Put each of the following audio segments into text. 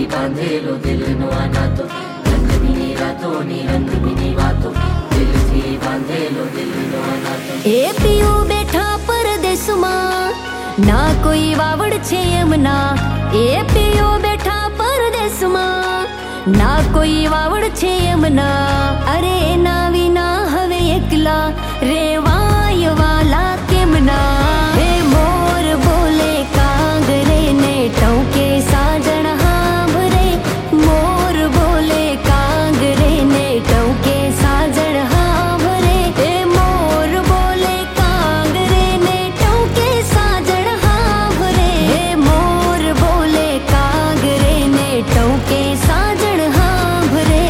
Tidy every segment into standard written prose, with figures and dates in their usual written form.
बांधेलो दिल नो नातो, रंग बिनी रातो नी रंग बिनी वातो, दिल थी बांधेलो दिल नो नातो। ए पियो बैठा परदेस मां, ना कोई वावड़ छे यमना। ए पियो बैठा परदेस मां, ना कोई वावड़ छे यमना। अरे ना विना हवे एकला रेवाय वाला केमना। हे मोर बोले कांगरे ने टौके साजन हांभरे, मोर बोले कांगरे ने टौके साजन हांभरे। हे मोर बोले कांगरे ने टौके साजन हांभरे, हे मोर बोले कांगरे ने टौके साजन हांभरे।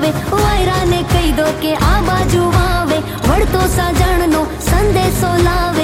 के आ बाजू आवे, वड़तो साजण नो संदेशो लावे।